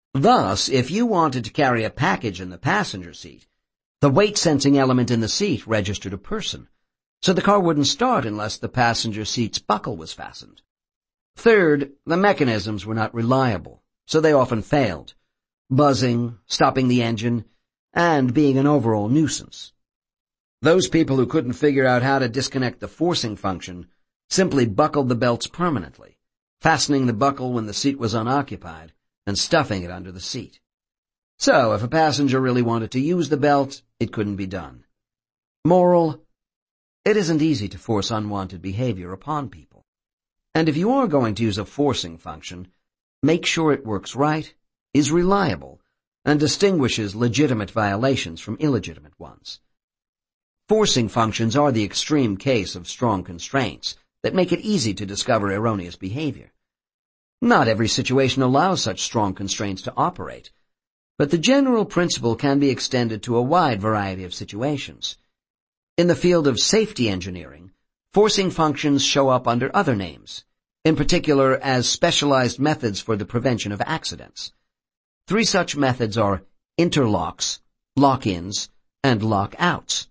Thus, if you wanted to carry a package in the passenger seat, the weight-sensing element in the seat registered a person, so the car wouldn't start unless the passenger seat's buckle was fastened. Third, the mechanisms were not reliable, so they often failed, buzzing, stopping the engine, and being an overall nuisance. Those people who couldn't figure out how to disconnect the forcing function simply buckled the belts permanently, fastening the buckle when the seat was unoccupied and stuffing it under the seat. So, if a passenger really wanted to use the belt, it couldn't be done. Moral: it isn't easy to force unwanted behavior upon people. And if you are going to use a forcing function, make sure it works right, is reliable, and distinguishes legitimate violations from illegitimate ones. Forcing functions are the extreme case of strong constraints that make it easy to discover erroneous behavior. Not every situation allows such strong constraints to operate, but the general principle can be extended to a wide variety of situations. In the field of safety engineering, forcing functions show up under other names, in particular as specialized methods for the prevention of accidents. 3 such methods are interlocks, lock-ins, and lock-outs.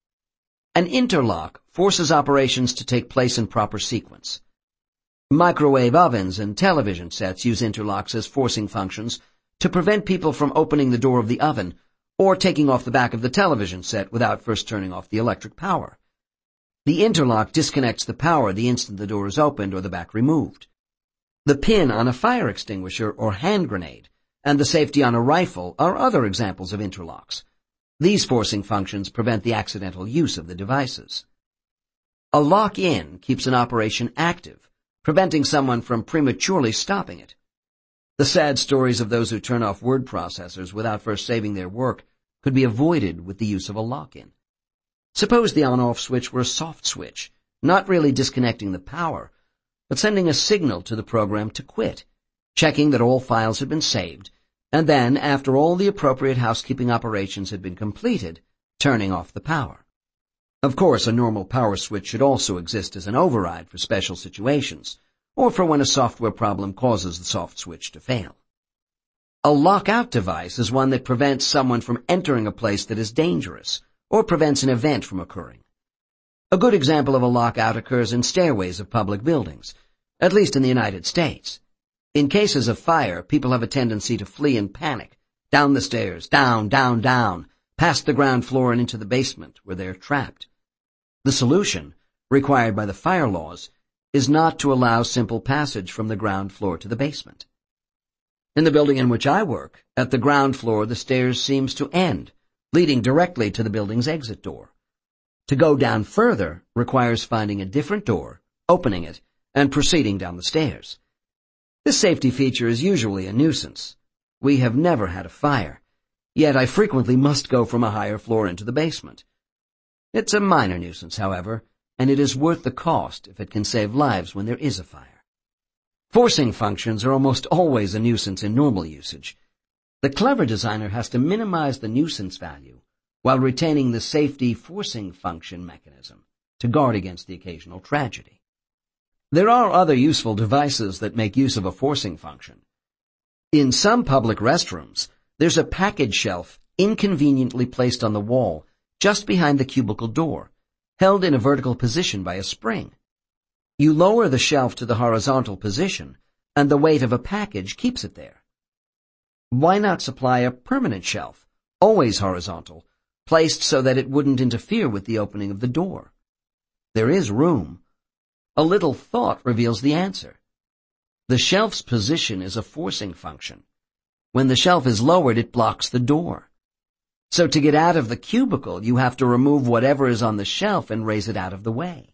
An interlock forces operations to take place in proper sequence. Microwave ovens and television sets use interlocks as forcing functions to prevent people from opening the door of the oven or taking off the back of the television set without first turning off the electric power. The interlock disconnects the power the instant the door is opened or the back removed. The pin on a fire extinguisher or hand grenade and the safety on a rifle are other examples of interlocks. These forcing functions prevent the accidental use of the devices. A lock-in keeps an operation active, preventing someone from prematurely stopping it. The sad stories of those who turn off word processors without first saving their work could be avoided with the use of a lock-in. Suppose the on-off switch were a soft switch, not really disconnecting the power, but sending a signal to the program to quit, checking that all files had been saved, and then, after all the appropriate housekeeping operations had been completed, turning off the power. Of course, a normal power switch should also exist as an override for special situations, or for when a software problem causes the soft switch to fail. A lockout device is one that prevents someone from entering a place that is dangerous, or prevents an event from occurring. A good example of a lockout occurs in stairways of public buildings, at least in the United States. In cases of fire, people have a tendency to flee in panic, down the stairs, down, past the ground floor and into the basement, where they are trapped. The solution, required by the fire laws, is not to allow simple passage from the ground floor to the basement. In the building in which I work, at the ground floor the stairs seems to end, leading directly to the building's exit door. To go down further requires finding a different door, opening it, and proceeding down the stairs. This safety feature is usually a nuisance. We have never had a fire, yet I frequently must go from a higher floor into the basement. It's a minor nuisance, however, and it is worth the cost if it can save lives when there is a fire. Forcing functions are almost always a nuisance in normal usage. The clever designer has to minimize the nuisance value while retaining the safety forcing function mechanism to guard against the occasional tragedy. There are other useful devices that make use of a forcing function. In some public restrooms, there's a package shelf inconveniently placed on the wall just behind the cubicle door, held in a vertical position by a spring. You lower the shelf to the horizontal position, and the weight of a package keeps it there. Why not supply a permanent shelf, always horizontal, placed so that it wouldn't interfere with the opening of the door? There is room. A little thought reveals the answer. The shelf's position is a forcing function. When the shelf is lowered, it blocks the door. So to get out of the cubicle, you have to remove whatever is on the shelf and raise it out of the way.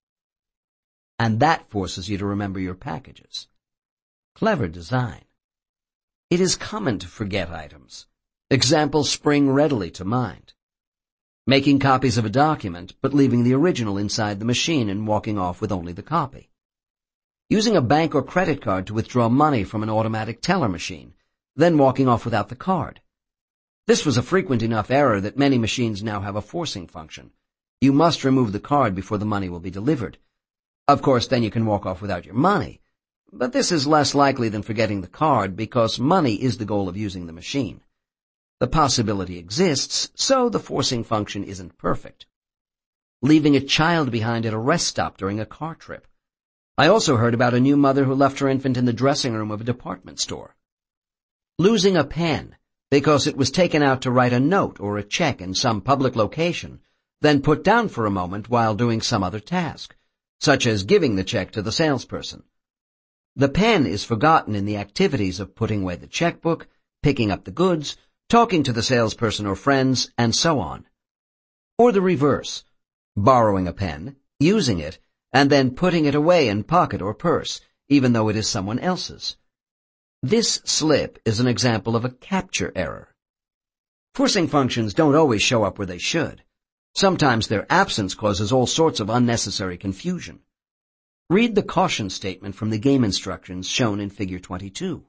And that forces you to remember your packages. Clever design. It is common to forget items. Examples spring readily to mind. Making copies of a document, but leaving the original inside the machine and walking off with only the copy. Using a bank or credit card to withdraw money from an automatic teller machine, then walking off without the card. This was a frequent enough error that many machines now have a forcing function. You must remove the card before the money will be delivered. Of course, then you can walk off without your money, But this is less likely than forgetting the card because money is the goal of using the machine. The possibility exists, so the forcing function isn't perfect. Leaving a child behind at a rest stop during a car trip. I also heard about a new mother who left her infant in the dressing room of a department store. Losing a pen because it was taken out to write a note or a check in some public location, then put down for a moment while doing some other task, such as giving the check to the salesperson. The pen is forgotten in the activities of putting away the checkbook, picking up the goods, talking to the salesperson or friends, and so on. Or the reverse, borrowing a pen, using it, and then putting it away in pocket or purse, even though it is someone else's. This slip is an example of a capture error. Forcing functions don't always show up where they should. Sometimes their absence causes all sorts of unnecessary confusion. Read the caution statement from the game instructions shown in Figure 22.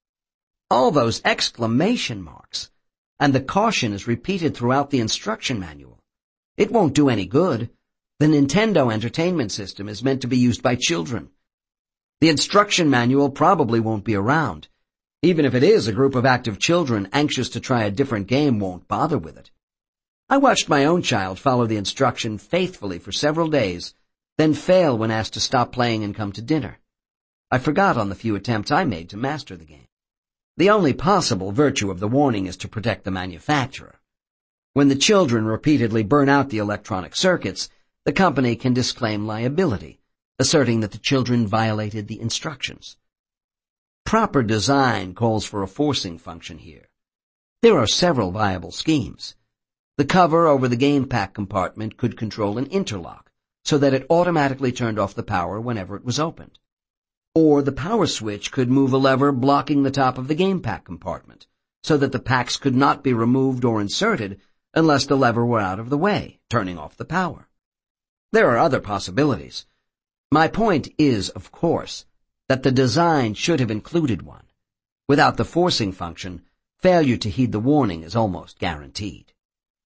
All those exclamation marks, and the caution is repeated throughout the instruction manual. It won't do any good. The Nintendo Entertainment System is meant to be used by children. The instruction manual probably won't be around. Even if it is, a group of active children anxious to try a different game won't bother with it. I watched my own child follow the instruction faithfully for several days, then fail when asked to stop playing and come to dinner. I forgot on the few attempts I made to master the game. The only possible virtue of the warning is to protect the manufacturer. When the children repeatedly burn out the electronic circuits, the company can disclaim liability, asserting that the children violated the instructions. Proper design calls for a forcing function here. There are several viable schemes. The cover over the game pack compartment could control an interlock so that it automatically turned off the power whenever it was opened. Or the power switch could move a lever blocking the top of the game pack compartment so that the packs could not be removed or inserted unless the lever were out of the way, turning off the power. There are other possibilities. My point is, of course, that the design should have included one. Without the forcing function, failure to heed the warning is almost guaranteed.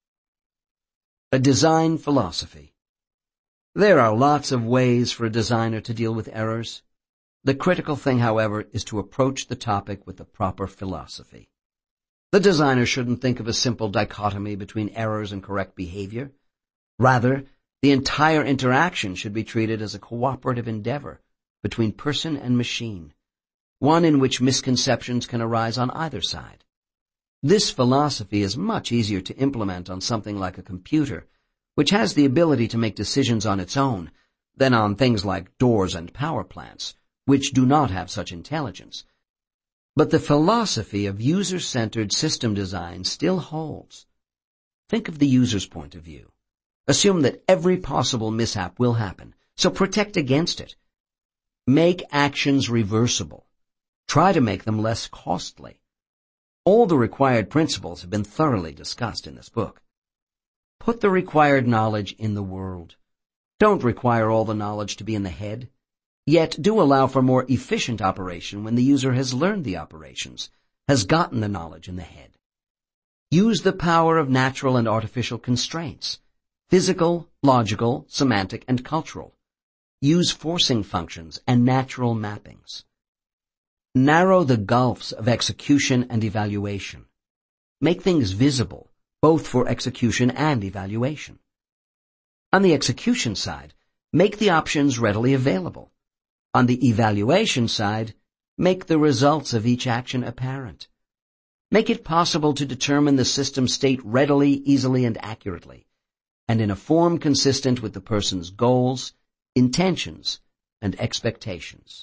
A design philosophy. There are lots of ways for a designer to deal with errors. The critical thing, however, is to approach the topic with the proper philosophy. The designer shouldn't think of a simple dichotomy between errors and correct behavior. Rather, the entire interaction should be treated as a cooperative endeavor between person and machine, one in which misconceptions can arise on either side. This philosophy is much easier to implement on something like a computer, which has the ability to make decisions on its own, than on things like doors and power plants, which do not have such intelligence. But the philosophy of user-centered system design still holds. Think of the user's point of view. Assume that every possible mishap will happen, so protect against it. Make actions reversible. Try to make them less costly. All the required principles have been thoroughly discussed in this book. Put the required knowledge in the world. Don't require all the knowledge to be in the head. Yet do allow for more efficient operation when the user has learned the operations, has gotten the knowledge in the head. Use the power of natural and artificial constraints. Physical, logical, semantic, and cultural. Use forcing functions and natural mappings. Narrow the gulfs of execution and evaluation. Make things visible, both for execution and evaluation. On the execution side, make the options readily available. On the evaluation side, make the results of each action apparent. Make it possible to determine the system state readily, easily, and accurately, and in a form consistent with the person's goals, intentions, and expectations.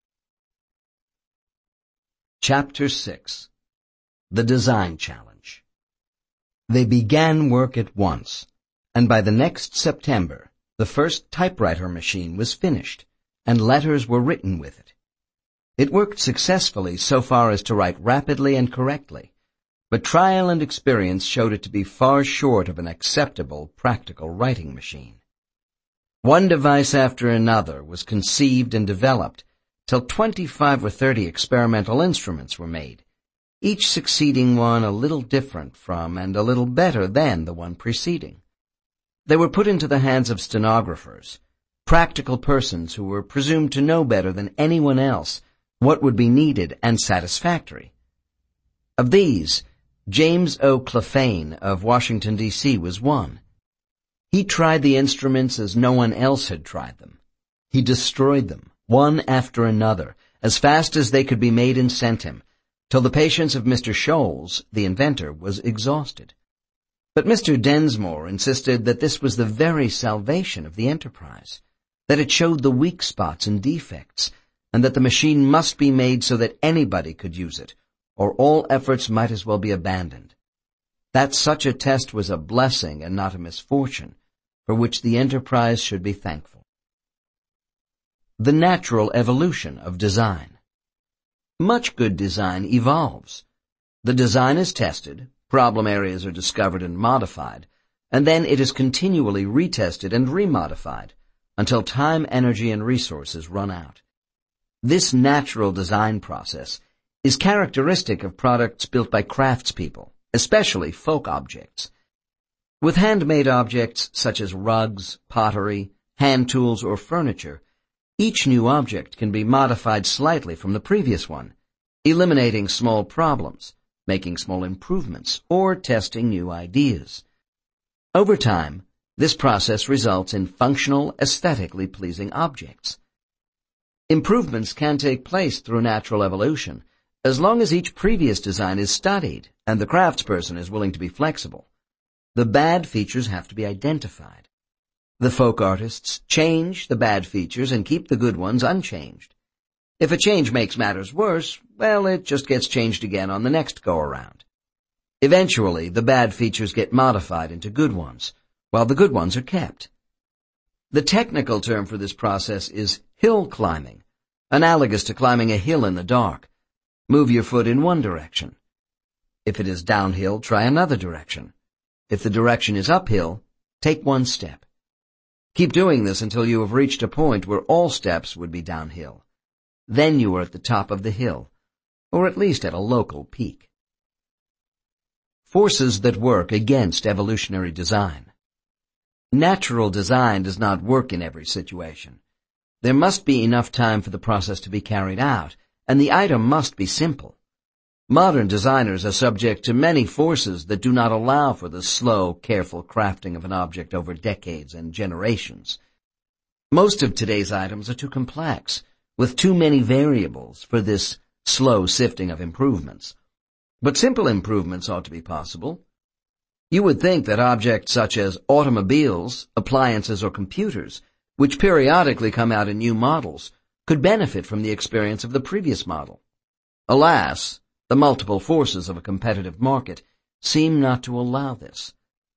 Chapter 6. The Design Challenge. They began work at once, and by the next September, the first typewriter machine was finished, and letters were written with it. It worked successfully so far as to write rapidly and correctly, but trial and experience showed it to be far short of an acceptable, practical writing machine. One device after another was conceived and developed, till 25 or 30 experimental instruments were made, each succeeding one a little different from and a little better than the one preceding. They were put into the hands of stenographers, practical persons who were presumed to know better than anyone else what would be needed and satisfactory. Of these, James O. Clephane of Washington, D.C. was one. He tried the instruments as no one else had tried them. He destroyed them, one after another, as fast as they could be made and sent him, till the patience of Mr. Sholes, the inventor, was exhausted. But Mr. Densmore insisted that this was the very salvation of the enterprise, that it showed the weak spots and defects, and that the machine must be made so that anybody could use it, or all efforts might as well be abandoned. That such a test was a blessing and not a misfortune, for which the enterprise should be thankful. The natural evolution of design. Much good design evolves. The design is tested, problem areas are discovered and modified, and then it is continually retested and remodified until time, energy, and resources run out. This natural design process is characteristic of products built by craftspeople, especially folk objects. With handmade objects such as rugs, pottery, hand tools, or furniture, each new object can be modified slightly from the previous one, eliminating small problems, making small improvements, or testing new ideas. Over time, this process results in functional, aesthetically pleasing objects. Improvements can take place through natural evolution, as long as each previous design is studied and the craftsperson is willing to be flexible. The bad features have to be identified. The folk artists change the bad features and keep the good ones unchanged. If a change makes matters worse, well, it just gets changed again on the next go-around. Eventually, the bad features get modified into good ones, while the good ones are kept. The technical term for this process is hill climbing, analogous to climbing a hill in the dark. Move your foot in one direction. If it is downhill, try another direction. If the direction is uphill, take one step. Keep doing this until you have reached a point where all steps would be downhill. Then you are at the top of the hill, or at least at a local peak. Forces that work against evolutionary design. Natural design does not work in every situation. There must be enough time for the process to be carried out, and the item must be simple. Modern designers are subject to many forces that do not allow for the slow, careful crafting of an object over decades and generations. Most of today's items are too complex, with too many variables for this slow sifting of improvements. But simple improvements ought to be possible. You would think that objects such as automobiles, appliances, or computers, which periodically come out in new models, could benefit from the experience of the previous model. Alas, the multiple forces of a competitive market seem not to allow this.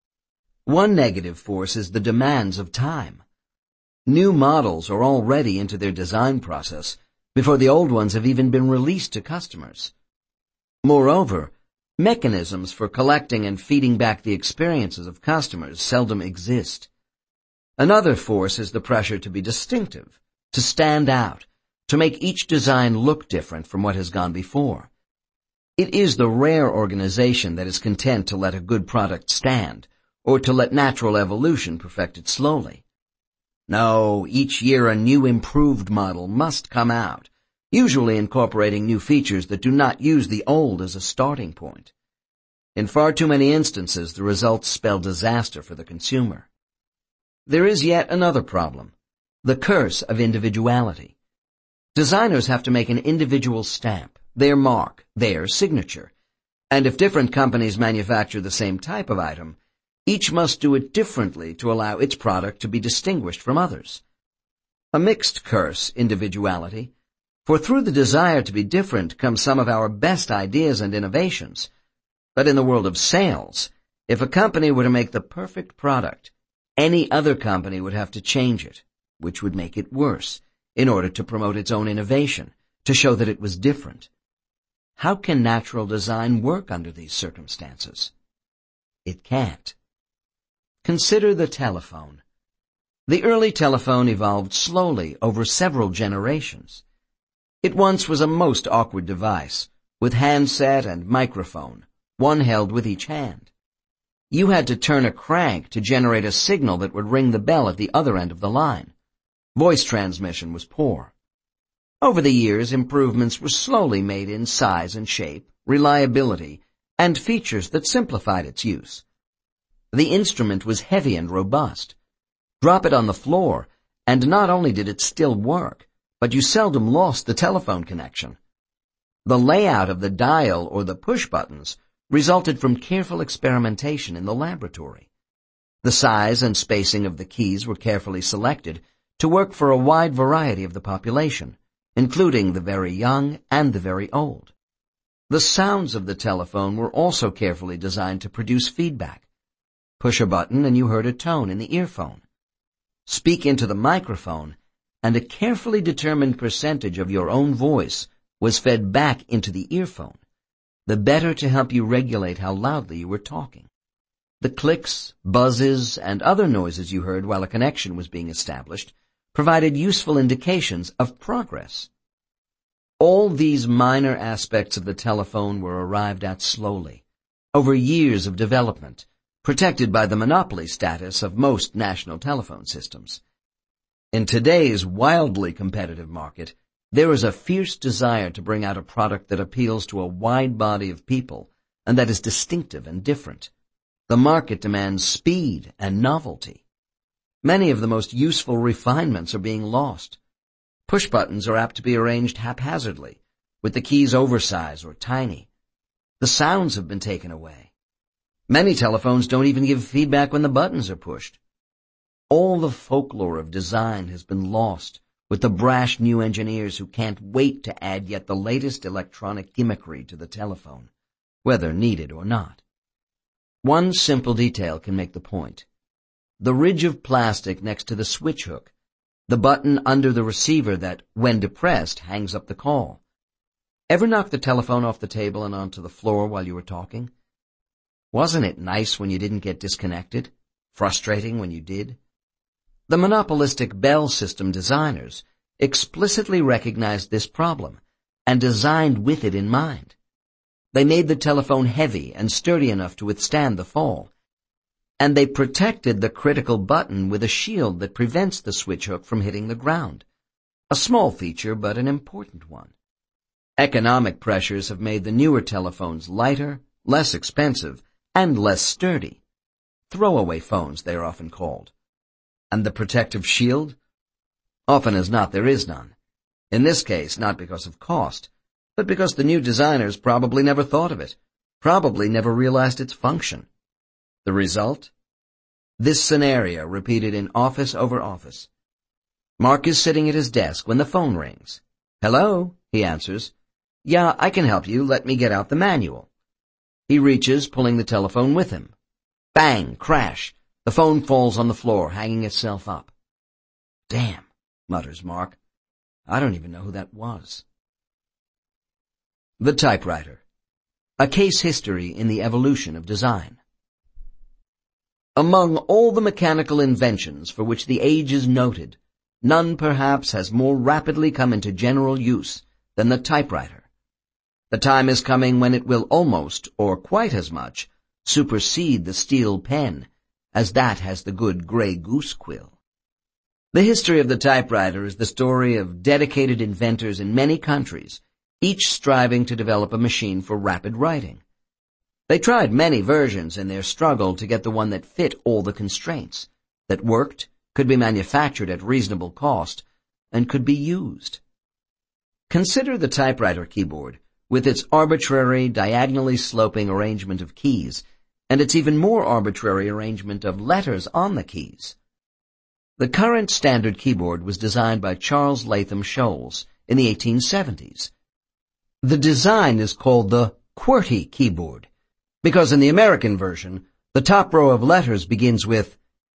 One negative force is the demands of time. New models are already into their design process before the old ones have even been released to customers. Moreover, mechanisms for collecting and feeding back the experiences of customers seldom exist. Another force is the pressure to be distinctive, to stand out, to make each design look different from what has gone before. It is the rare organization that is content to let a good product stand, or to let natural evolution perfect it slowly. No, each year a new improved model must come out, usually incorporating new features that do not use the old as a starting point. In far too many instances, the results spell disaster for the consumer. There is yet another problem, the curse of individuality. Designers have to make an individual stamp, their mark, their signature, and if different companies manufacture the same type of item, each must do it differently to allow its product to be distinguished from others. A mixed curse, individuality, for through the desire to be different come some of our best ideas and innovations. But in the world of sales, if a company were to make the perfect product, any other company would have to change it, which would make it worse, in order to promote its own innovation, to show that it was different. How can natural design work under these circumstances? It can't. Consider the telephone. The early telephone evolved slowly over several generations. It once was a most awkward device, with handset and microphone, one held with each hand. You had to turn a crank to generate a signal that would ring the bell at the other end of the line. Voice transmission was poor. Over the years, improvements were slowly made in size and shape, reliability, and features that simplified its use. The instrument was heavy and robust. Drop it on the floor, and not only did it still work, but you seldom lost the telephone connection. The layout of the dial or the push buttons resulted from careful experimentation in the laboratory. The size and spacing of the keys were carefully selected to work for a wide variety of the population, including the very young and the very old. The sounds of the telephone were also carefully designed to produce feedback. Push a button and you heard a tone in the earphone. Speak into the microphone, and a carefully determined percentage of your own voice was fed back into the earphone, the better to help you regulate how loudly you were talking. The clicks, buzzes, and other noises you heard while a connection was being established provided useful indications of progress. All these minor aspects of the telephone were arrived at slowly, over years of development, protected by the monopoly status of most national telephone systems. In today's wildly competitive market, there is a fierce desire to bring out a product that appeals to a wide body of people and that is distinctive and different. The market demands speed and novelty. Many of the most useful refinements are being lost. Push buttons are apt to be arranged haphazardly, with the keys oversized or tiny. The sounds have been taken away. Many telephones don't even give feedback when the buttons are pushed. All the folklore of design has been lost with the brash new engineers who can't wait to add yet the latest electronic gimmickry to the telephone, whether needed or not. One simple detail can make the point. The ridge of plastic next to the switch hook, the button under the receiver that, when depressed, hangs up the call. Ever knock the telephone off the table and onto the floor while you were talking? Wasn't it nice when you didn't get disconnected? Frustrating when you did? The monopolistic Bell system designers explicitly recognized this problem and designed with it in mind. They made the telephone heavy and sturdy enough to withstand the fall, and they protected the critical button with a shield that prevents the switch hook from hitting the ground. A small feature, but an important one. Economic pressures have made the newer telephones lighter, less expensive, and less sturdy. Throwaway phones, they are often called. And the protective shield? Often as not, there is none. In this case, not because of cost, but because the new designers probably never thought of it, probably never realized its function. The result? This scenario repeated in office over office. Mark is sitting at his desk when the phone rings. "Hello," he answers. "Yeah, I can help you. Let me get out the manual." He reaches, pulling the telephone with him. Bang! Crash! The phone falls on the floor, hanging itself up. "Damn," mutters Mark. "I don't even know who that was." The typewriter. A case history in the evolution of design. Among all the mechanical inventions for which the age is noted, none perhaps has more rapidly come into general use than the typewriter. The time is coming when it will almost, or quite as much, supersede the steel pen as that has the good gray goose quill. The history of the typewriter is the story of dedicated inventors in many countries, each striving to develop a machine for rapid writing. They tried many versions in their struggle to get the one that fit all the constraints, that worked, could be manufactured at reasonable cost, and could be used. Consider the typewriter keyboard, with its arbitrary, diagonally sloping arrangement of keys, and its even more arbitrary arrangement of letters on the keys. The current standard keyboard was designed by Charles Latham Scholes in the 1870s. The design is called the QWERTY keyboard, because in the American version, the top row of letters begins with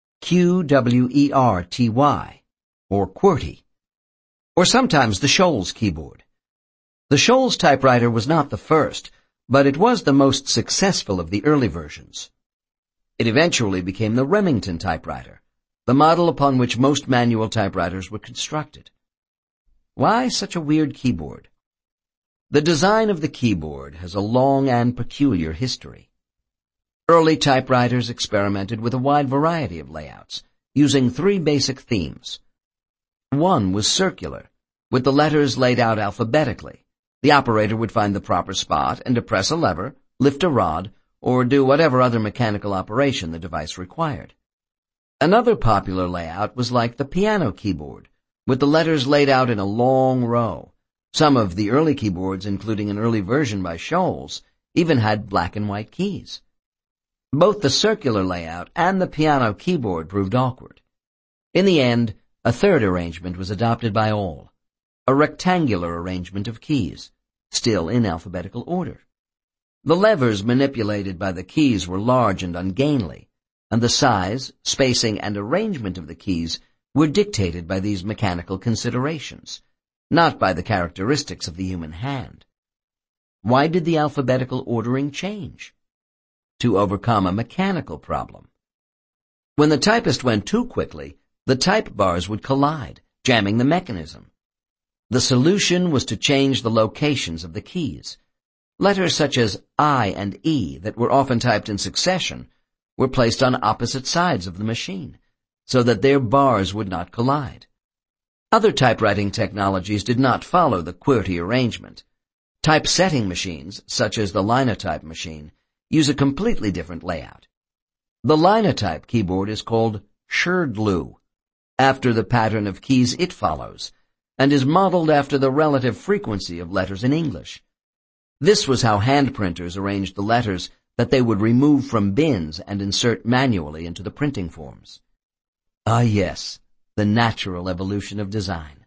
QWERTY, or QWERTY, or sometimes the Scholes keyboard. The Scholes typewriter was not the first, but it was the most successful of the early versions. It eventually became the Remington typewriter, the model upon which most manual typewriters were constructed. Why such a weird keyboard? The design of the keyboard has a long and peculiar history. Early typewriters experimented with a wide variety of layouts, using three basic themes. One was circular, with the letters laid out alphabetically. The operator would find the proper spot and depress a lever, lift a rod, or do whatever other mechanical operation the device required. Another popular layout was like the piano keyboard, with the letters laid out in a long row. Some of the early keyboards, including an early version by Scholz, even had black and white keys. Both the circular layout and the piano keyboard proved awkward. In the end, a third arrangement was adopted by all, a rectangular arrangement of keys, still in alphabetical order. The levers manipulated by the keys were large and ungainly, and the size, spacing, and arrangement of the keys were dictated by these mechanical considerations, not by the characteristics of the human hand. Why did the alphabetical ordering change? To overcome a mechanical problem. When the typist went too quickly, the type bars would collide, jamming the mechanism. The solution was to change the locations of the keys. Letters such as I and E that were often typed in succession were placed on opposite sides of the machine, so that their bars would not collide. Other typewriting technologies did not follow the QWERTY arrangement. Typesetting machines, such as the Linotype machine, use a completely different layout. The Linotype keyboard is called Sherdloo, after the pattern of keys it follows, and is modeled after the relative frequency of letters in English. This was how hand printers arranged the letters that they would remove from bins and insert manually into the printing forms. Ah yes, the natural evolution of design.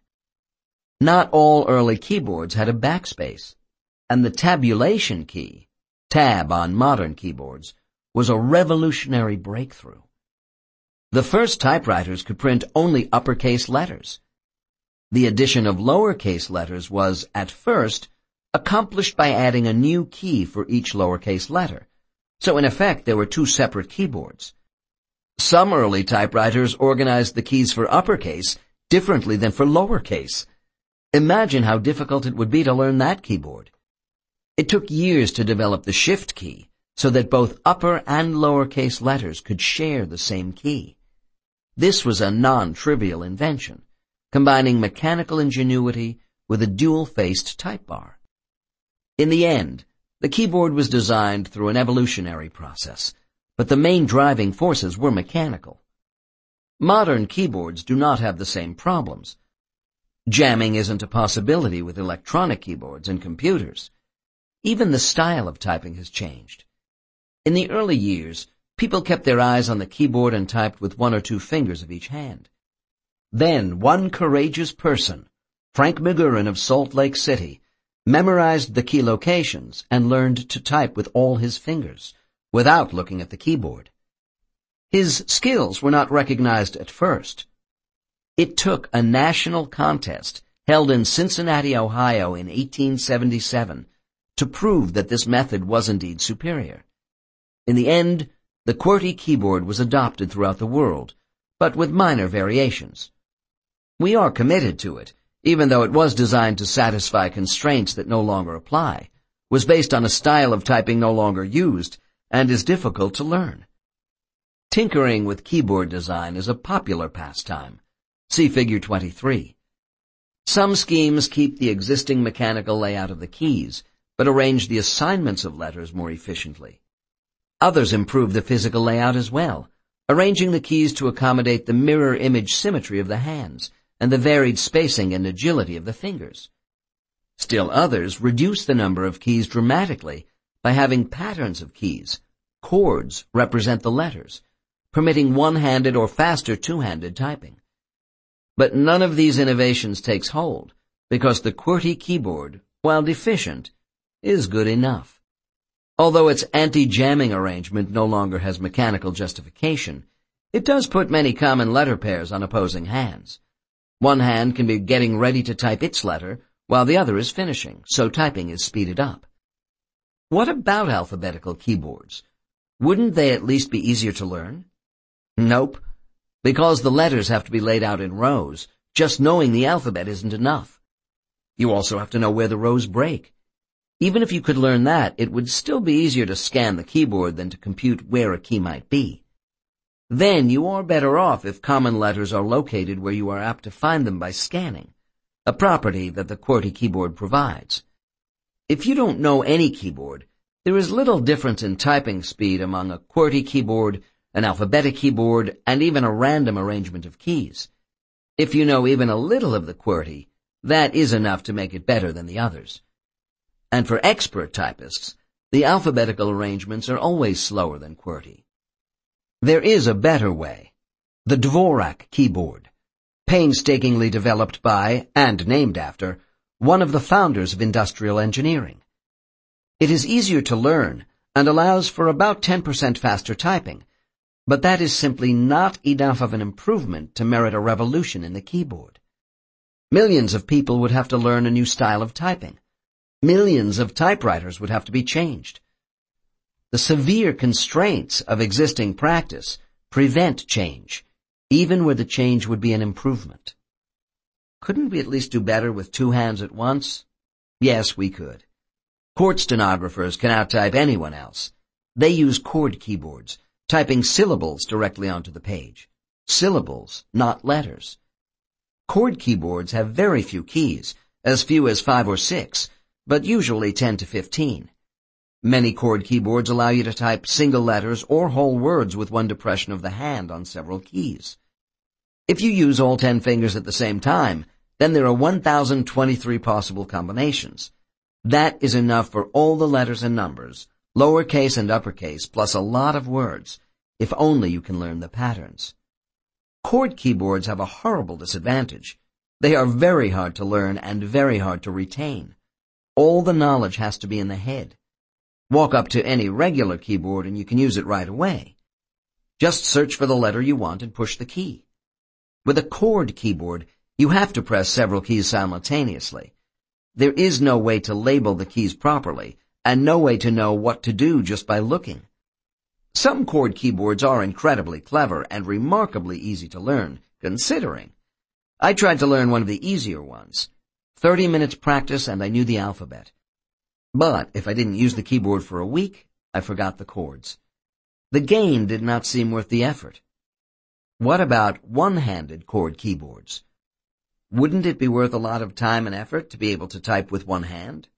Not all early keyboards had a backspace, and the tabulation key, tab on modern keyboards, was a revolutionary breakthrough. The first typewriters could print only uppercase letters. The addition of lowercase letters was, at first, accomplished by adding a new key for each lowercase letter, so in effect there were two separate keyboards. Some early typewriters organized the keys for uppercase differently than for lowercase. Imagine how difficult it would be to learn that keyboard. It took years to develop the shift key so that both upper and lowercase letters could share the same key. This was a non-trivial invention, combining mechanical ingenuity with a dual-faced type bar. In the end, the keyboard was designed through an evolutionary process, but the main driving forces were mechanical. Modern keyboards do not have the same problems. Jamming isn't a possibility with electronic keyboards and computers. Even the style of typing has changed. In the early years, people kept their eyes on the keyboard and typed with one or two fingers of each hand. Then one courageous person, Frank McGurran of Salt Lake City, memorized the key locations and learned to type with all his fingers, without looking at the keyboard. His skills were not recognized at first. It took a national contest held in Cincinnati, Ohio in 1877 to prove that this method was indeed superior. In the end, the QWERTY keyboard was adopted throughout the world, but with minor variations. We are committed to it, even though it was designed to satisfy constraints that no longer apply, was based on a style of typing no longer used, and is difficult to learn. Tinkering with keyboard design is a popular pastime. See Figure 23. Some schemes keep the existing mechanical layout of the keys, but arrange the assignments of letters more efficiently. Others improve the physical layout as well, arranging the keys to accommodate the mirror image symmetry of the hands and the varied spacing and agility of the fingers. Still others reduce the number of keys dramatically by having patterns of keys. Chords represent the letters, permitting one-handed or faster two-handed typing. But none of these innovations takes hold, because the QWERTY keyboard, while deficient, is good enough. Although its anti-jamming arrangement no longer has mechanical justification, it does put many common letter pairs on opposing hands. One hand can be getting ready to type its letter, while the other is finishing, so typing is speeded up. What about alphabetical keyboards? Wouldn't they at least be easier to learn? Nope. Because the letters have to be laid out in rows, just knowing the alphabet isn't enough. You also have to know where the rows break. Even if you could learn that, it would still be easier to scan the keyboard than to compute where a key might be. Then you are better off if common letters are located where you are apt to find them by scanning, a property that the QWERTY keyboard provides. If you don't know any keyboard, there is little difference in typing speed among a QWERTY keyboard, an alphabetic keyboard, and even a random arrangement of keys. If you know even a little of the QWERTY, that is enough to make it better than the others. And for expert typists, the alphabetical arrangements are always slower than QWERTY. There is a better way, the Dvorak keyboard, painstakingly developed by, and named after, one of the founders of industrial engineering. It is easier to learn and allows for about 10% faster typing, but that is simply not enough of an improvement to merit a revolution in the keyboard. Millions of people would have to learn a new style of typing. Millions of typewriters would have to be changed. The severe constraints of existing practice prevent change, even where the change would be an improvement. Couldn't we at least do better with two hands at once? Yes, we could. Court stenographers can outtype anyone else. They use chord keyboards, typing syllables directly onto the page. Syllables, not letters. Chord keyboards have very few keys, as few as 5 or 6, but usually 10 to 15. Many chord keyboards allow you to type single letters or whole words with one depression of the hand on several keys. If you use all 10 fingers at the same time, then there are 1,023 possible combinations. That is enough for all the letters and numbers, lowercase and uppercase, plus a lot of words, if only you can learn the patterns. Chord keyboards have a horrible disadvantage. They are very hard to learn and very hard to retain. All the knowledge has to be in the head. Walk up to any regular keyboard and you can use it right away. Just search for the letter you want and push the key. With a chord keyboard, you have to press several keys simultaneously. There is no way to label the keys properly, and no way to know what to do just by looking. Some chord keyboards are incredibly clever and remarkably easy to learn, considering. I tried to learn one of the easier ones. 30 minutes practice and I knew the alphabet. But if I didn't use the keyboard for a week, I forgot the chords. The gain did not seem worth the effort. What about one-handed chord keyboards? Wouldn't it be worth a lot of time and effort to be able to type with one hand?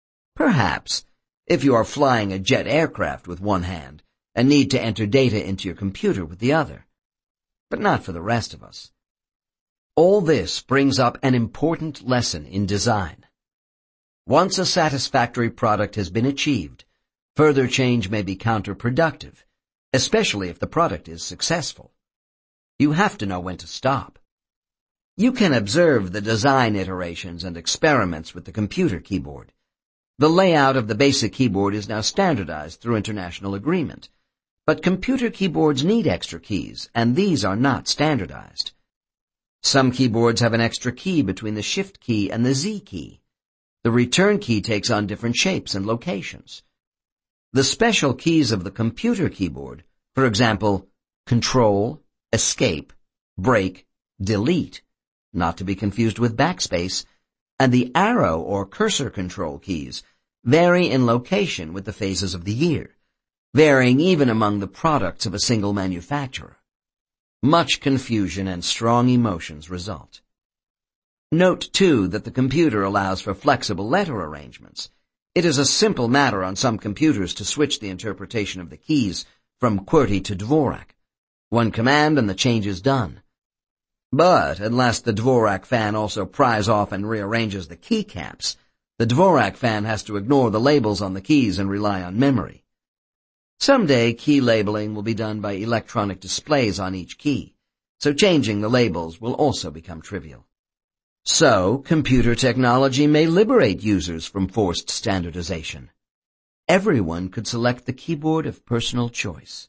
Perhaps, if you are flying a jet aircraft with one hand and need to enter data into your computer with the other. But not for the rest of us. All this brings up an important lesson in design. Once a satisfactory product has been achieved, further change may be counterproductive, especially if the product is successful. You have to know when to stop. You can observe the design iterations and experiments with the computer keyboard. The layout of the basic keyboard is now standardized through international agreement, but computer keyboards need extra keys, and these are not standardized. Some keyboards have an extra key between the Shift key and the Z key. The return key takes on different shapes and locations. The special keys of the computer keyboard, for example, Control, Escape, Break, Delete, not to be confused with backspace, and the arrow or cursor control keys vary in location with the phases of the year, varying even among the products of a single manufacturer. Much confusion and strong emotions result. Note, too, that the computer allows for flexible letter arrangements. It is a simple matter on some computers to switch the interpretation of the keys from QWERTY to Dvorak. One command and the change is done. But unless the Dvorak fan also pries off and rearranges the keycaps, the Dvorak fan has to ignore the labels on the keys and rely on memory. Someday, key labeling will be done by electronic displays on each key, so changing the labels will also become trivial. So, computer technology may liberate users from forced standardization. Everyone could select the keyboard of personal choice.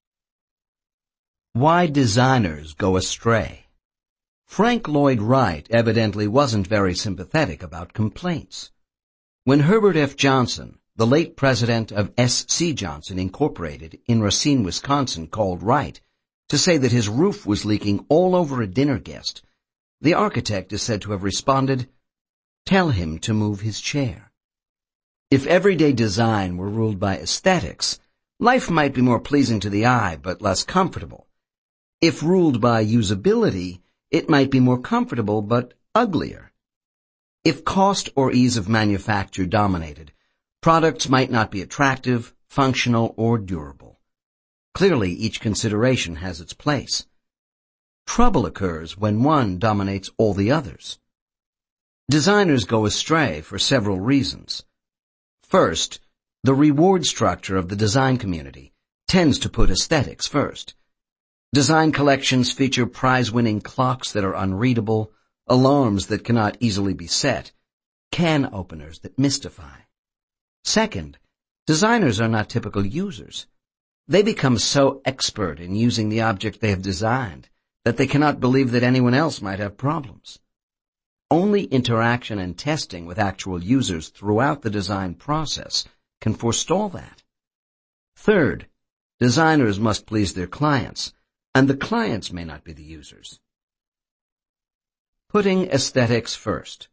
Why designers go astray. Frank Lloyd Wright evidently wasn't very sympathetic about complaints. When Herbert F. Johnson, the late president of S.C. Johnson Incorporated in Racine, Wisconsin, called Wright to say that his roof was leaking all over a dinner guest, the architect is said to have responded, "Tell him to move his chair." If everyday design were ruled by aesthetics, life might be more pleasing to the eye but less comfortable, If ruled by usability, it might be more comfortable but uglier. If cost or ease of manufacture dominated, products might not be attractive, functional, or durable. Clearly, each consideration has its place. Trouble occurs when one dominates all the others. Designers go astray for several reasons. First, the reward structure of the design community tends to put aesthetics first. Design collections feature prize-winning clocks that are unreadable, alarms that cannot easily be set, can openers that mystify. Second, designers are not typical users. They become so expert in using the object they have designed that they cannot believe that anyone else might have problems. Only interaction and testing with actual users throughout the design process can forestall that. Third, designers must please their clients, and the clients may not be the users. Putting aesthetics first.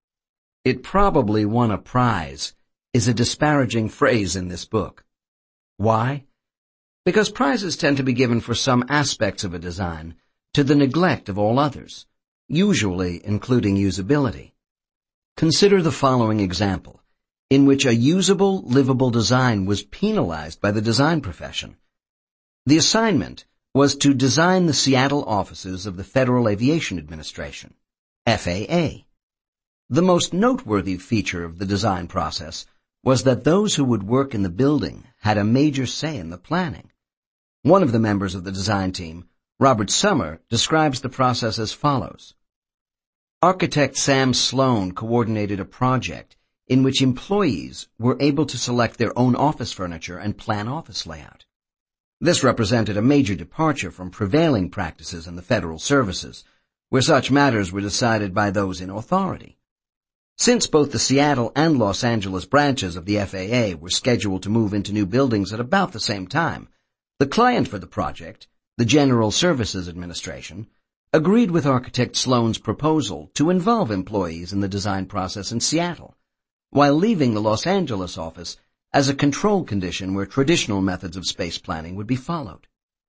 It probably won a prize is a disparaging phrase in this book. Why? Because prizes tend to be given for some aspects of a design to the neglect of all others, usually including usability. Consider the following example, in which a usable, livable design was penalized by the design profession. The assignment was to design the Seattle offices of the Federal Aviation Administration, FAA. The most noteworthy feature of the design process was that those who would work in the building had a major say in the planning. One of the members of the design team, Robert Summer, describes the process as follows. Architect Sam Sloan coordinated a project in which employees were able to select their own office furniture and plan office layout. This represented a major departure from prevailing practices in the federal services, where such matters were decided by those in authority. Since both the Seattle and Los Angeles branches of the FAA were scheduled to move into new buildings at about the same time, the client for the project, the General Services Administration, agreed with architect Sloan's proposal to involve employees in the design process in Seattle, while leaving the Los Angeles office as a control condition where traditional methods of space planning would be followed.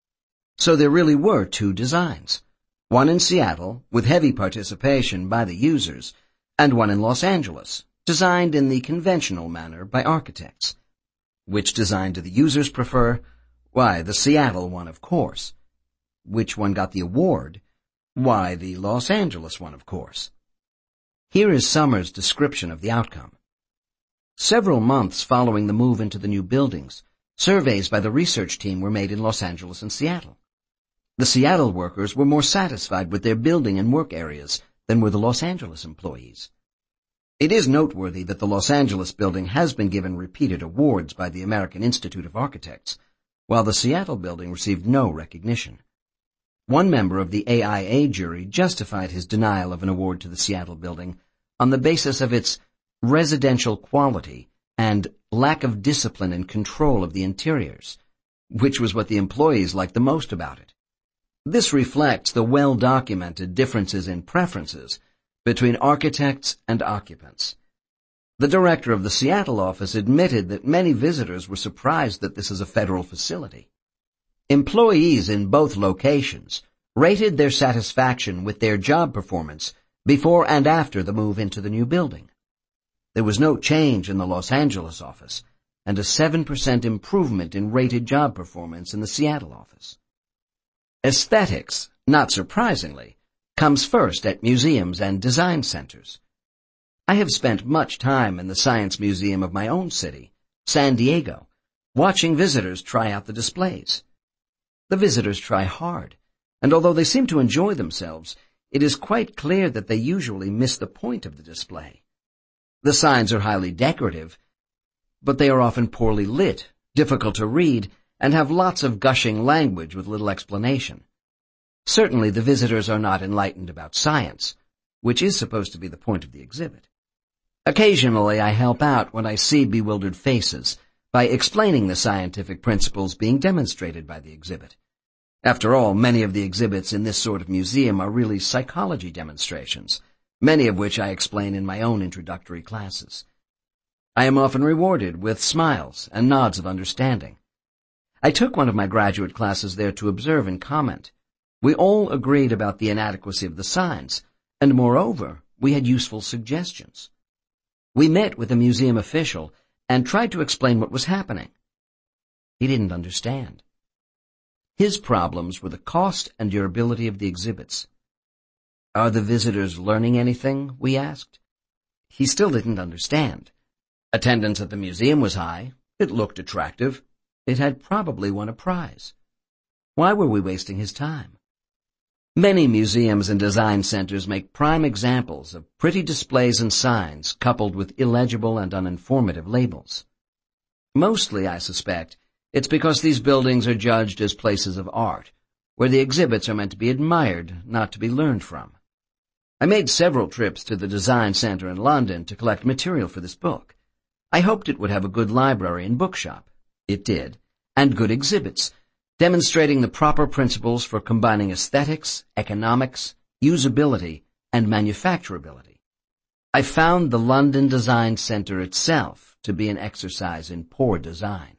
So there really were two designs, one in Seattle, with heavy participation by the users, and one in Los Angeles, designed in the conventional manner by architects. Which design do the users prefer? Why, the Seattle one, of course. Which one got the award? Why, the Los Angeles one, of course. Here is Summers' description of the outcome. Several months following the move into the new buildings, surveys by the research team were made in Los Angeles and Seattle. The Seattle workers were more satisfied with their building and work areas than were the Los Angeles employees. It is noteworthy that the Los Angeles building has been given repeated awards by the American Institute of Architects, while the Seattle building received no recognition. One member of the AIA jury justified his denial of an award to the Seattle building on the basis of its residential quality and lack of discipline and control of the interiors, which was what the employees liked the most about it. This reflects the well-documented differences in preferences between architects and occupants. The director of the Seattle office admitted that many visitors were surprised that this is a federal facility. Employees in both locations rated their satisfaction with their job performance before and after the move into the new building. There was no change in the Los Angeles office, and a 7% improvement in rated job performance in the Seattle office. Aesthetics, not surprisingly, comes first at museums and design centers. I have spent much time in the Science Museum of my own city, San Diego, watching visitors try out the displays. The visitors try hard, and although they seem to enjoy themselves, it is quite clear that they usually miss the point of the display. The signs are highly decorative, but they are often poorly lit, difficult to read, and have lots of gushing language with little explanation. Certainly the visitors are not enlightened about science, which is supposed to be the point of the exhibit. Occasionally I help out when I see bewildered faces by explaining the scientific principles being demonstrated by the exhibit. After all, many of the exhibits in this sort of museum are really psychology demonstrations, many of which I explain in my own introductory classes. I am often rewarded with smiles and nods of understanding. I took one of my graduate classes there to observe and comment. We all agreed about the inadequacy of the signs, and moreover, we had useful suggestions. We met with a museum official and tried to explain what was happening. He didn't understand. His problems were the cost and durability of the exhibits. "Are the visitors learning anything?" we asked. He still didn't understand. Attendance at the museum was high. It looked attractive. It had probably won a prize. Why were we wasting his time? Many museums and design centers make prime examples of pretty displays and signs coupled with illegible and uninformative labels. Mostly, I suspect, it's because these buildings are judged as places of art, where the exhibits are meant to be admired, not to be learned from. I made several trips to the Design Center in London to collect material for this book. I hoped it would have a good library and bookshop. It did, and good exhibits, demonstrating the proper principles for combining aesthetics, economics, usability, and manufacturability. I found the London Design Center itself to be an exercise in poor design.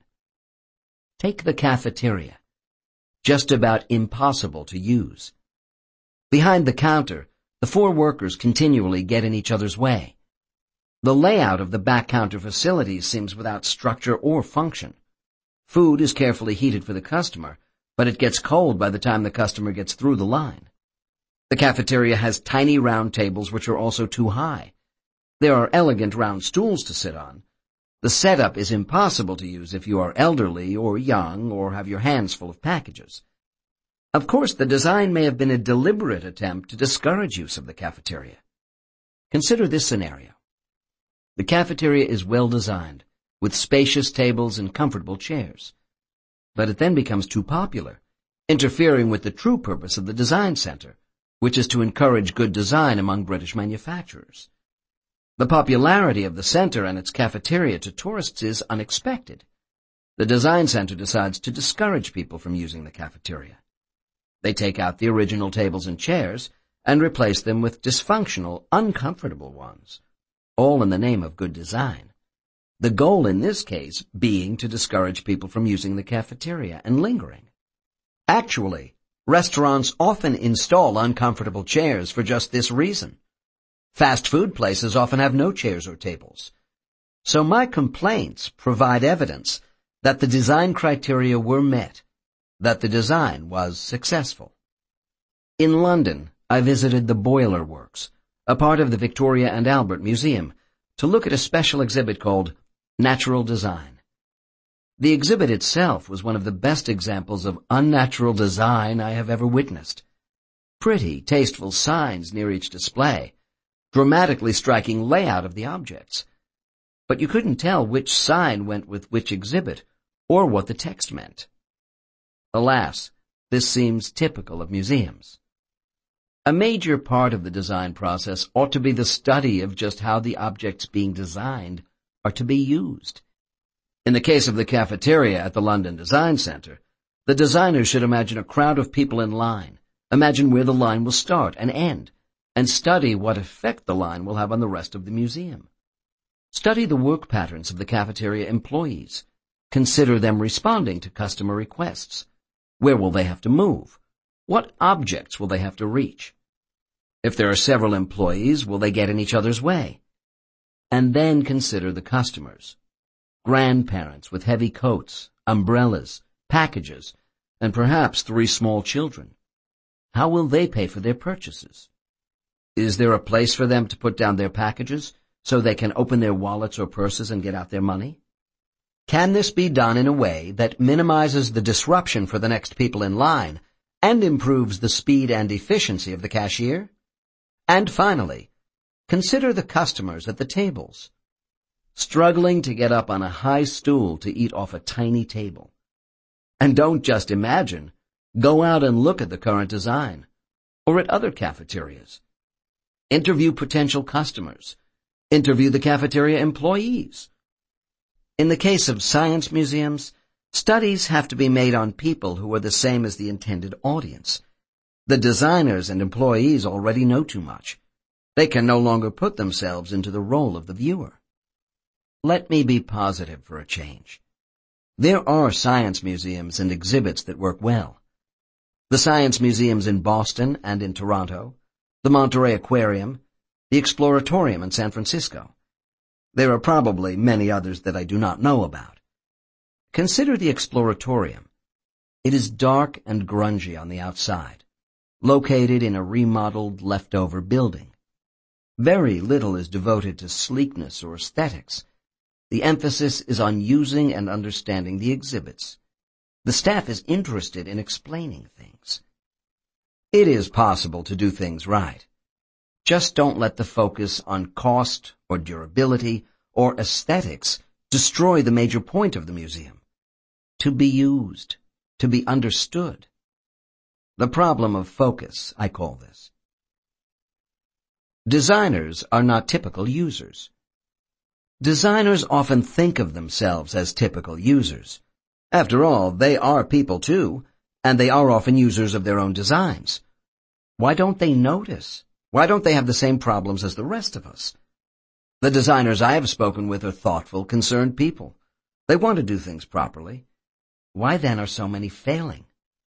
Take the cafeteria. Just about impossible to use. Behind the counter, the 4 workers continually get in each other's way. The layout of the back counter facilities seems without structure or function. Food is carefully heated for the customer, but it gets cold by the time the customer gets through the line. The cafeteria has tiny round tables which are also too high. There are elegant round stools to sit on. The setup is impossible to use if you are elderly or young or have your hands full of packages. Of course, the design may have been a deliberate attempt to discourage use of the cafeteria. Consider this scenario. The cafeteria is well designed, with spacious tables and comfortable chairs. But it then becomes too popular, interfering with the true purpose of the design center, which is to encourage good design among British manufacturers. The popularity of the center and its cafeteria to tourists is unexpected. The design center decides to discourage people from using the cafeteria. They take out the original tables and chairs and replace them with dysfunctional, uncomfortable ones, all in the name of good design. The goal in this case being to discourage people from using the cafeteria and lingering. Actually, restaurants often install uncomfortable chairs for just this reason. Fast food places often have no chairs or tables. So my complaints provide evidence that the design criteria were met, that the design was successful. In London, I visited the Boiler Works, a part of the Victoria and Albert Museum, to look at a special exhibit called Natural Design. The exhibit itself was one of the best examples of unnatural design I have ever witnessed. Pretty, tasteful signs near each display, dramatically striking layout of the objects. But you couldn't tell which sign went with which exhibit, or what the text meant. Alas, this seems typical of museums. A major part of the design process ought to be the study of just how the objects being designed are to be used. In the case of the cafeteria at the London Design Center, the designers should imagine a crowd of people in line, imagine where the line will start and end, and study what effect the line will have on the rest of the museum. Study the work patterns of the cafeteria employees. Consider them responding to customer requests. Where will they have to move? What objects will they have to reach? If there are several employees, will they get in each other's way? And then consider the customers. Grandparents with heavy coats, umbrellas, packages, and perhaps 3 small children. How will they pay for their purchases? Is there a place for them to put down their packages so they can open their wallets or purses and get out their money? Can this be done in a way that minimizes the disruption for the next people in line and improves the speed and efficiency of the cashier? And finally, consider the customers at the tables, struggling to get up on a high stool to eat off a tiny table. And don't just imagine, go out and look at the current design, or at other cafeterias. Interview potential customers. Interview the cafeteria employees. In the case of science museums, studies have to be made on people who are the same as the intended audience. The designers and employees already know too much. They can no longer put themselves into the role of the viewer. Let me be positive for a change. There are science museums and exhibits that work well. the science museums in Boston and in Toronto, the Monterey Aquarium, the Exploratorium in San Francisco. There are probably many others that I do not know about. Consider the Exploratorium. It is dark and grungy on the outside, located in a remodeled leftover building. Very little is devoted to sleekness or aesthetics. The emphasis is on using and understanding the exhibits. The staff is interested in explaining things. It is possible to do things right. Just don't let the focus on cost or durability or aesthetics destroy the major point of the museum. To be used, to be understood. The problem of focus, I call this. Designers are not typical users. Designers often think of themselves as typical users. After all, they are people too, and they are often users of their own designs. Why don't they notice? Why don't they have the same problems as the rest of us? The designers I have spoken with are thoughtful, concerned people. They want to do things properly. Why then are so many failing?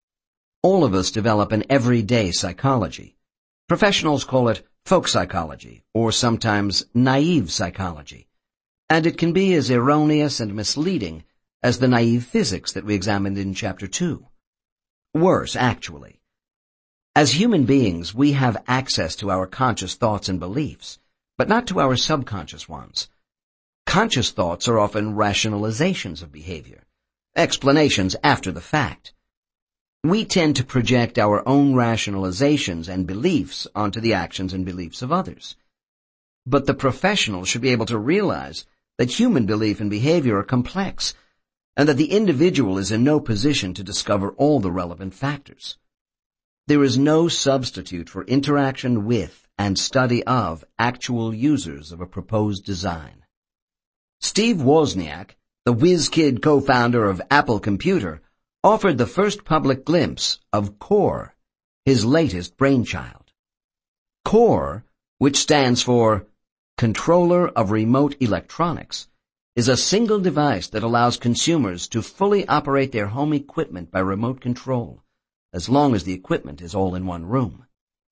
All of us develop an everyday psychology. Professionals call it folk psychology, or sometimes naive psychology, and it can be as erroneous and misleading as the naive physics that we examined in Chapter 2. Worse, actually. As human beings, we have access to our conscious thoughts and beliefs, but not to our subconscious ones. Conscious thoughts are often rationalizations of behavior, explanations after the fact. We tend to project our own rationalizations and beliefs onto the actions and beliefs of others. But the professional should be able to realize that human belief and behavior are complex, and that the individual is in no position to discover all the relevant factors. There is no substitute for interaction with and study of actual users of a proposed design. Steve Wozniak, the WizKid co-founder of Apple Computer, offered the first public glimpse of Core, his latest brainchild. Core, which stands for Controller of Remote Electronics, is a single device that allows consumers to fully operate their home equipment by remote control, as long as the equipment is all in one room.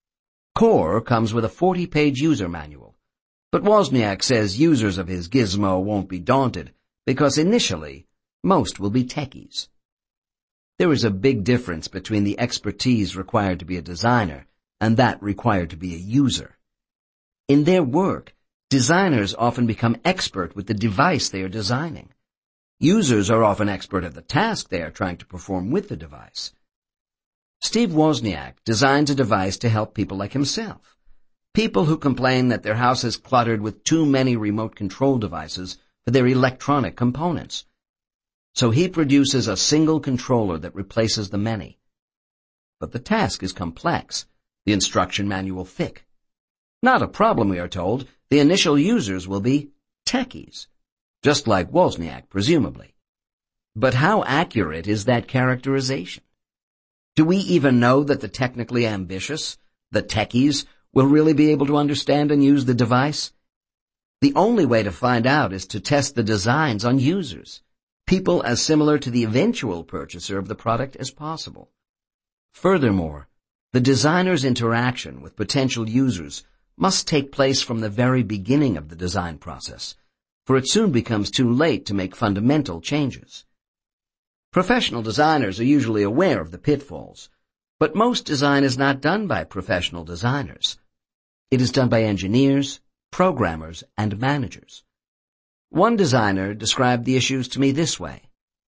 Core comes with a 40-page user manual, but Wozniak says users of his gizmo won't be daunted because initially, most will be techies. There is a big difference between the expertise required to be a designer and that required to be a user. In their work, designers often become expert with the device they are designing. Users are often expert at the task they are trying to perform with the device. Steve Wozniak designs a device to help people like himself, people who complain that their house is cluttered with too many remote control devices for their electronic components. So he produces a single controller that replaces the many. But the task is complex, the instruction manual thick. Not a problem, we are told. The initial users will be techies, just like Wozniak, presumably. But how accurate is that characterization? Do we even know that the technically ambitious, the techies, will really be able to understand and use the device? The only way to find out is to test the designs on users, people as similar to the eventual purchaser of the product as possible. Furthermore, the designer's interaction with potential users must take place from the very beginning of the design process, for it soon becomes too late to make fundamental changes. Professional designers are usually aware of the pitfalls, but most design is not done by professional designers. It is done by engineers, programmers, and managers. One designer described the issues to me this way.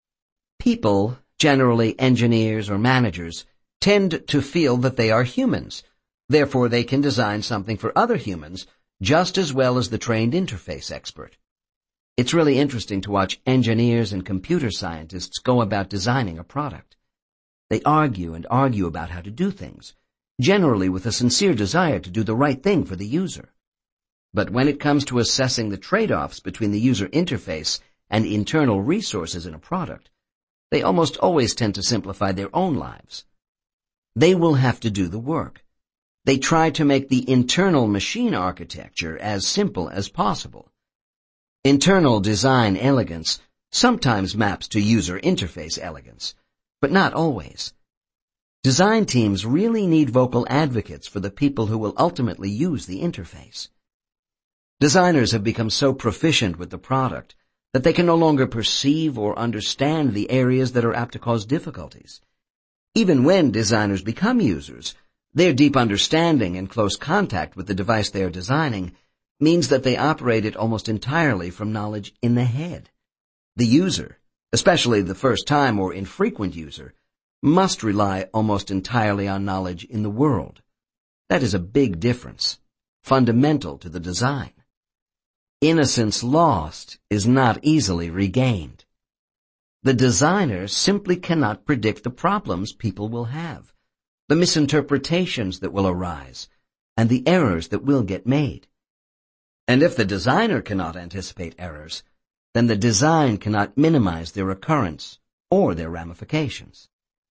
People, generally engineers or managers, tend to feel that they are humans. Therefore, they can design something for other humans just as well as the trained interface expert. It's really interesting to watch engineers and computer scientists go about designing a product. They argue and argue about how to do things, generally with a sincere desire to do the right thing for the user. But when it comes to assessing the trade-offs between the user interface and internal resources in a product, they almost always tend to simplify their own lives. They will have to do the work. They try to make the internal machine architecture as simple as possible. Internal design elegance sometimes maps to user interface elegance, but not always. Design teams really need vocal advocates for the people who will ultimately use the interface. Designers have become so proficient with the product that they can no longer perceive or understand the areas that are apt to cause difficulties. Even when designers become users, their deep understanding and close contact with the device they are designing means that they operate it almost entirely from knowledge in the head. The user, especially the first-time or infrequent user, must rely almost entirely on knowledge in the world. That is a big difference, fundamental to the design. Innocence lost is not easily regained. The designer simply cannot predict the problems people will have, the misinterpretations that will arise, and the errors that will get made. And if the designer cannot anticipate errors, then the design cannot minimize their occurrence or their ramifications.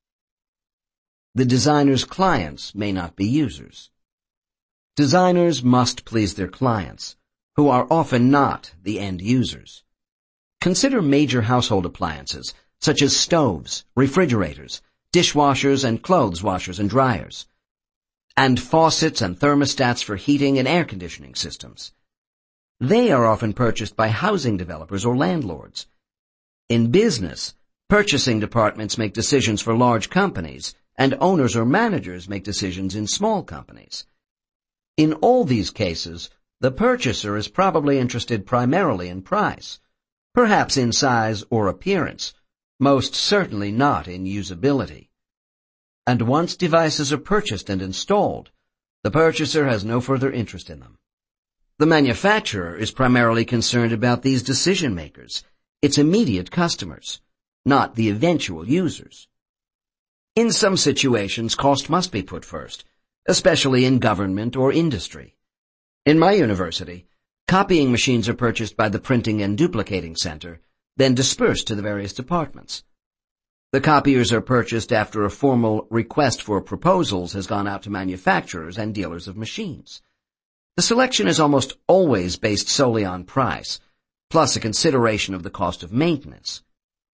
The designer's clients may not be users. Designers must please their clients, who are often not the end users. Consider major household appliances, such as stoves, refrigerators, dishwashers, and clothes washers and dryers, and faucets and thermostats for heating and air conditioning systems. They are often purchased by housing developers or landlords. In business, purchasing departments make decisions for large companies, and owners or managers make decisions in small companies. In all these cases, the purchaser is probably interested primarily in price, perhaps in size or appearance, most certainly not in usability. And once devices are purchased and installed, the purchaser has no further interest in them. The manufacturer is primarily concerned about these decision makers, its immediate customers, not the eventual users. In some situations, cost must be put first, especially in government or industry. In my university, copying machines are purchased by the Printing and Duplicating Center, then dispersed to the various departments. The copiers are purchased after a formal request for proposals has gone out to manufacturers and dealers of machines. The selection is almost always based solely on price, plus a consideration of the cost of maintenance.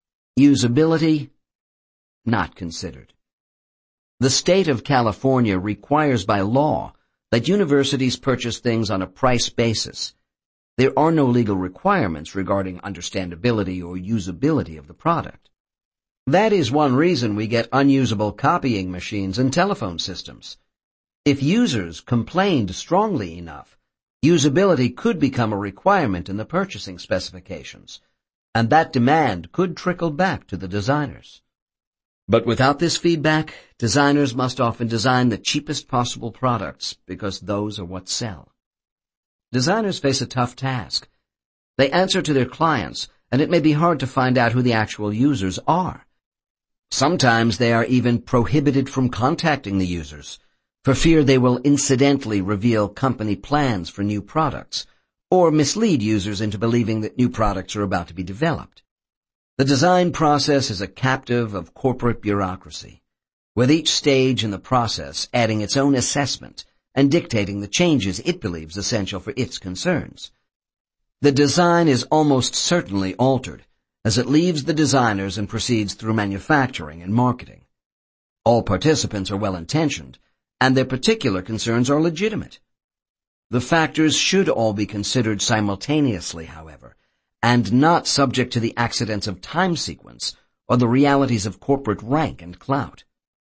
Usability, not considered. The state of California requires by law that universities purchase things on a price basis. There are no legal requirements regarding understandability or usability of the product. That is one reason we get unusable copying machines and telephone systems. If users complained strongly enough, usability could become a requirement in the purchasing specifications, and that demand could trickle back to the designers. But without this feedback, designers must often design the cheapest possible products because those are what sell. Designers face a tough task. They answer to their clients, and it may be hard to find out who the actual users are. Sometimes they are even prohibited from contacting the users, for fear they will incidentally reveal company plans for new products, or mislead users into believing that new products are about to be developed. The design process is a captive of corporate bureaucracy, with each stage in the process adding its own assessment and dictating the changes it believes essential for its concerns. The design is almost certainly altered as it leaves the designers and proceeds through manufacturing and marketing. All participants are well-intentioned, and their particular concerns are legitimate. The factors should all be considered simultaneously, however, and not subject to the accidents of time sequence or the realities of corporate rank and clout.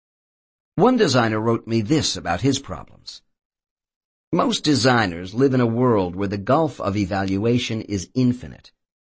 One designer wrote me this about his problems. Most designers live in a world where the gulf of evaluation is infinite.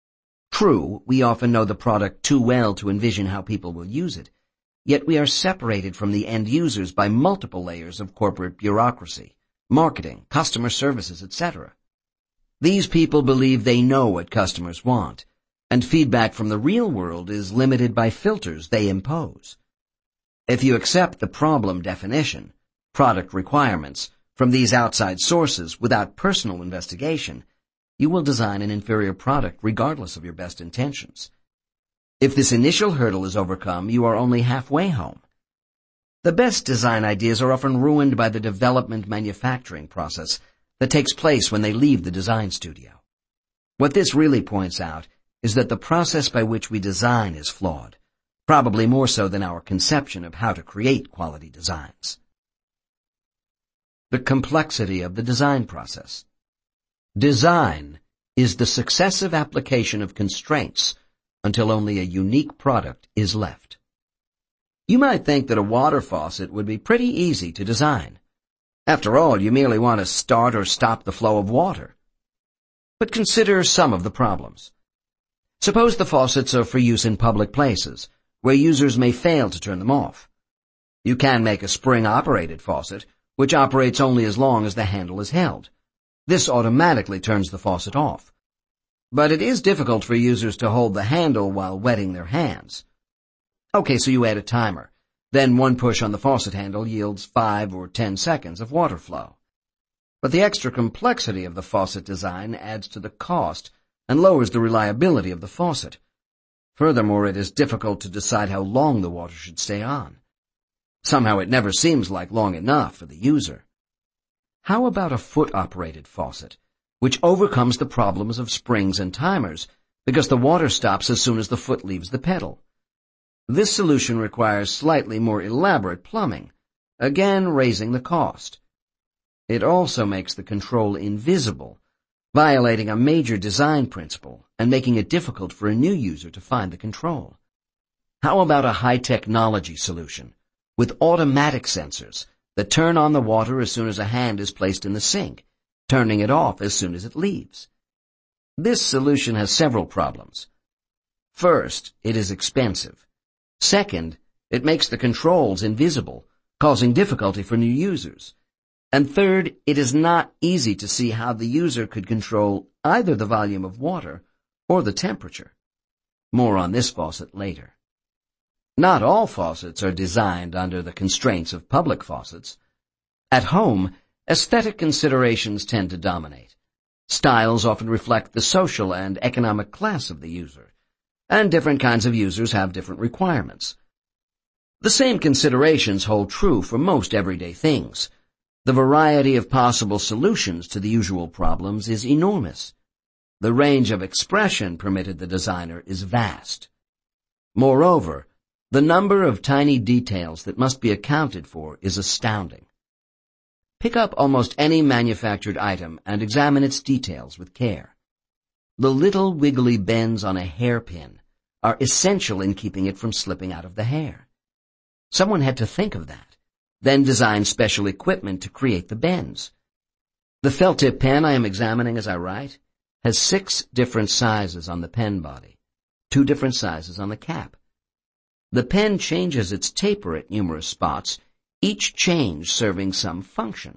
True, we often know the product too well to envision how people will use it, yet we are separated from the end users by multiple layers of corporate bureaucracy, marketing, customer services, etc. These people believe they know what customers want, and feedback from the real world is limited by filters they impose. If you accept the problem definition, product requirements, from these outside sources without personal investigation, you will design an inferior product regardless of your best intentions. If this initial hurdle is overcome, you are only halfway home. The best design ideas are often ruined by the development manufacturing process that takes place when they leave the design studio. What this really points out is that the process by which we design is flawed, probably more so than our conception of how to create quality designs. The complexity of the design process. Design is the successive application of constraints until only a unique product is left. You might think that a water faucet would be pretty easy to design. After all, you merely want to start or stop the flow of water. But consider some of the problems. Suppose the faucets are for use in public places, where users may fail to turn them off. You can make a spring-operated faucet, which operates only as long as the handle is held. This automatically turns the faucet off. But it is difficult for users to hold the handle while wetting their hands. Okay, so you add a timer. Then one push on the faucet handle yields 5 or 10 seconds of water flow. But the extra complexity of the faucet design adds to the cost and lowers the reliability of the faucet. Furthermore, it is difficult to decide how long the water should stay on. Somehow it never seems like long enough for the user. How about a foot-operated faucet, which overcomes the problems of springs and timers because the water stops as soon as the foot leaves the pedal? This solution requires slightly more elaborate plumbing, again raising the cost. It also makes the control invisible, violating a major design principle and making it difficult for a new user to find the control. How about a high-technology solution with automatic sensors that turn on the water as soon as a hand is placed in the sink, turning it off as soon as it leaves? This solution has several problems. First, it is expensive. Second, it makes the controls invisible, causing difficulty for new users. And third, it is not easy to see how the user could control either the volume of water or the temperature. More on this faucet later. Not all faucets are designed under the constraints of public faucets. At home, aesthetic considerations tend to dominate. Styles often reflect the social and economic class of the user, and different kinds of users have different requirements. The same considerations hold true for most everyday things. The variety of possible solutions to the usual problems is enormous. The range of expression permitted the designer is vast. Moreover, the number of tiny details that must be accounted for is astounding. Pick up almost any manufactured item and examine its details with care. The little wiggly bends on a hairpin are essential in keeping it from slipping out of the hair. Someone had to think of that, then design special equipment to create the bends. The felt-tip pen I am examining as I write has 6 different sizes on the pen body, 2 different sizes on the cap. The pen changes its taper at numerous spots, each change serving some function.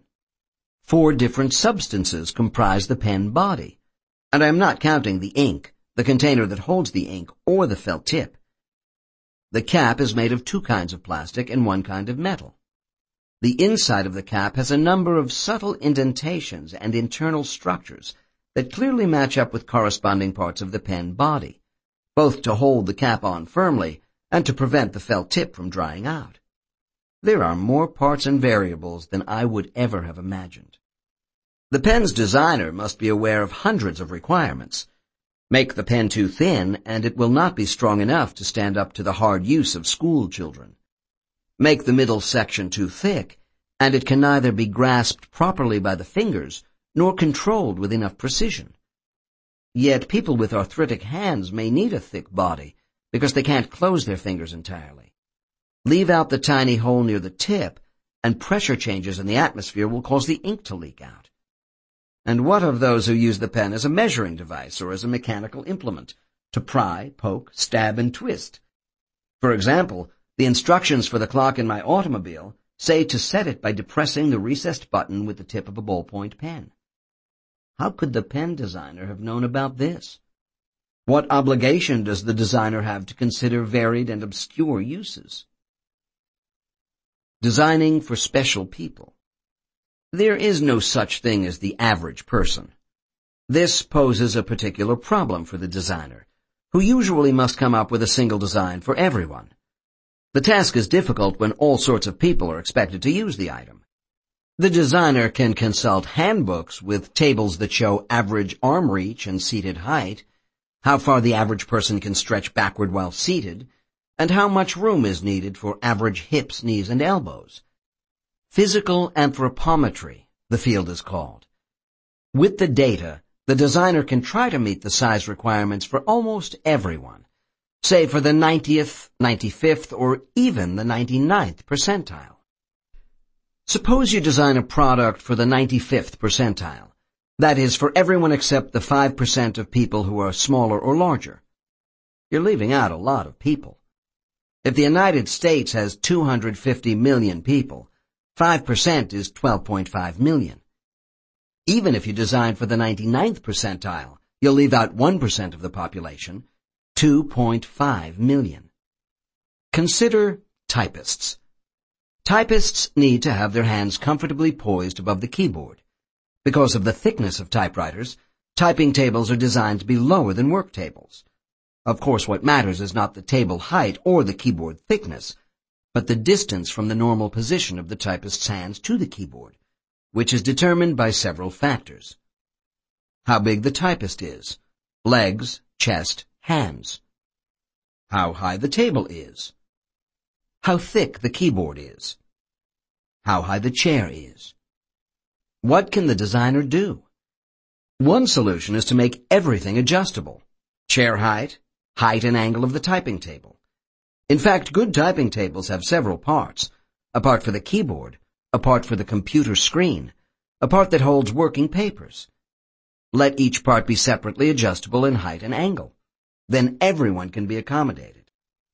4 different substances comprise the pen body, and I am not counting the ink, the container that holds the ink, or the felt tip. The cap is made of 2 kinds of plastic and 1 kind of metal. The inside of the cap has a number of subtle indentations and internal structures that clearly match up with corresponding parts of the pen body, both to hold the cap on firmly and to prevent the felt tip from drying out. There are more parts and variables than I would ever have imagined. The pen's designer must be aware of hundreds of requirements. Make the pen too thin, and it will not be strong enough to stand up to the hard use of school children. Make the middle section too thick, and it can neither be grasped properly by the fingers nor controlled with enough precision. Yet people with arthritic hands may need a thick body because they can't close their fingers entirely. Leave out the tiny hole near the tip, and pressure changes in the atmosphere will cause the ink to leak out. And what of those who use the pen as a measuring device or as a mechanical implement to pry, poke, stab, and twist? For example, the instructions for the clock in my automobile say to set it by depressing the recessed button with the tip of a ballpoint pen. How could the pen designer have known about this? What obligation does the designer have to consider varied and obscure uses? Designing for special people. There is no such thing as the average person. This poses a particular problem for the designer, who usually must come up with a single design for everyone. The task is difficult when all sorts of people are expected to use the item. The designer can consult handbooks with tables that show average arm reach and seated height, how far the average person can stretch backward while seated, and how much room is needed for average hips, knees, and elbows. Physical anthropometry, the field is called. With the data, the designer can try to meet the size requirements for almost everyone, say for the 90th, 95th, or even the 99th percentile. Suppose you design a product for the 95th percentile. That is, for everyone except the 5% of people who are smaller or larger. You're leaving out a lot of people. If the United States has 250 million people, 5% is 12.5 million. Even if you design for the 99th percentile, you'll leave out 1% of the population, 2.5 million. Consider typists. Typists need to have their hands comfortably poised above the keyboard. Because of the thickness of typewriters, typing tables are designed to be lower than work tables. Of course, what matters is not the table height or the keyboard thickness, but the distance from the normal position of the typist's hands to the keyboard, which is determined by several factors. How big the typist is, legs, chest, hands. How high the table is. How thick the keyboard is. How high the chair is. What can the designer do? One solution is to make everything adjustable. Chair height, height and angle of the typing table. In fact, good typing tables have several parts. A part for the keyboard, a part for the computer screen, a part that holds working papers. Let each part be separately adjustable in height and angle. Then everyone can be accommodated.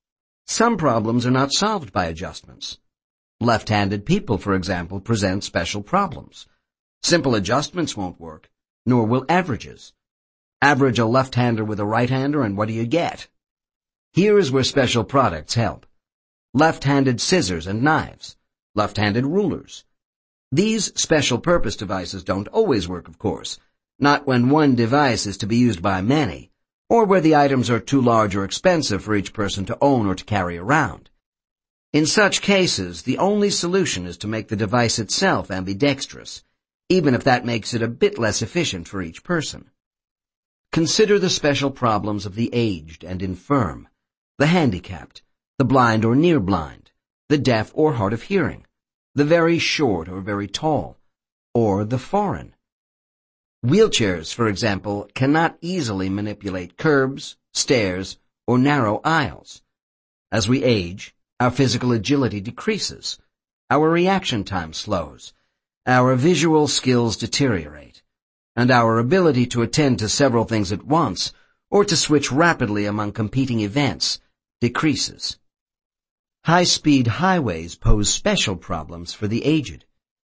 Some problems are not solved by adjustments. Left-handed people, for example, present special problems. Simple adjustments won't work, nor will averages. Average a left-hander with a right-hander, and what do you get? Here is where special products help. Left-handed scissors and knives, left-handed rulers. These special-purpose devices don't always work, of course, not when one device is to be used by many, or where the items are too large or expensive for each person to own or to carry around. In such cases, the only solution is to make the device itself ambidextrous, even if that makes it a bit less efficient for each person. Consider the special problems of the aged and infirm, the handicapped, the blind or near blind, the deaf or hard of hearing, the very short or very tall, or the foreign. Wheelchairs, for example, cannot easily manipulate curbs, stairs, or narrow aisles. As we age, our physical agility decreases, our reaction time slows, our visual skills deteriorate, and our ability to attend to several things at once or to switch rapidly among competing events decreases. High-speed highways pose special problems for the aged.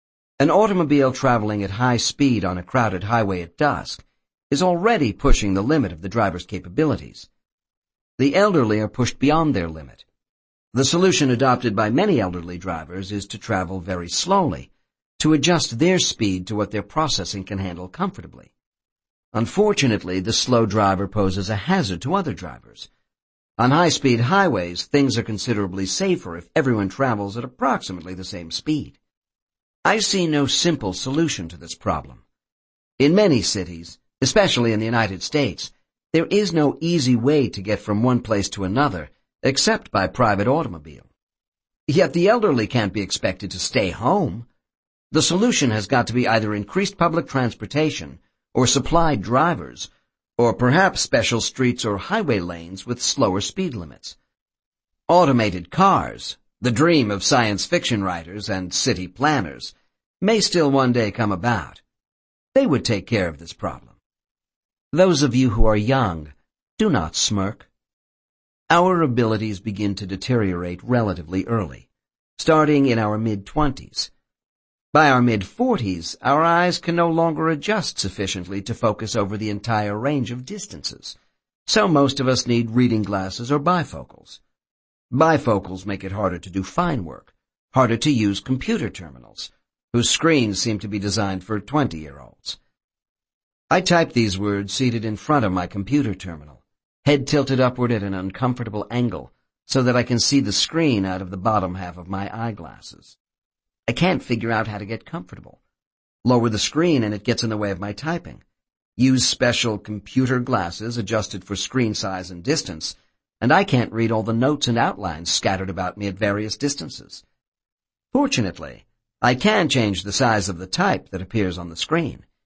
An automobile traveling at high speed on a crowded highway at dusk is already pushing the limit of the driver's capabilities. The elderly are pushed beyond their limit. The solution adopted by many elderly drivers is to travel very slowly, to adjust their speed to what their processing can handle comfortably. Unfortunately, the slow driver poses a hazard to other drivers. On high-speed highways, things are considerably safer if everyone travels at approximately the same speed. I see no simple solution to this problem. In many cities, especially in the United States, there is no easy way to get from one place to another except by private automobile. Yet the elderly can't be expected to stay home. The solution has got to be either increased public transportation or supplied drivers, or perhaps special streets or highway lanes with slower speed limits. Automated cars, the dream of science fiction writers and city planners, may still one day come about. They would take care of this problem. Those of you who are young, do not smirk. Our abilities begin to deteriorate relatively early, starting in our mid-20s. By our mid-40s, our eyes can no longer adjust sufficiently to focus over the entire range of distances, so most of us need reading glasses or bifocals. Bifocals make it harder to do fine work, harder to use computer terminals, whose screens seem to be designed for 20-year-olds. I type these words seated in front of my computer terminal, head tilted upward at an uncomfortable angle so that I can see the screen out of the bottom half of my eyeglasses. I can't figure out how to get comfortable. Lower the screen and it gets in the way of my typing. Use special computer glasses adjusted for screen size and distance, and I can't read all the notes and outlines scattered about me at various distances. Fortunately, I can change the size of the type that appears on the screen.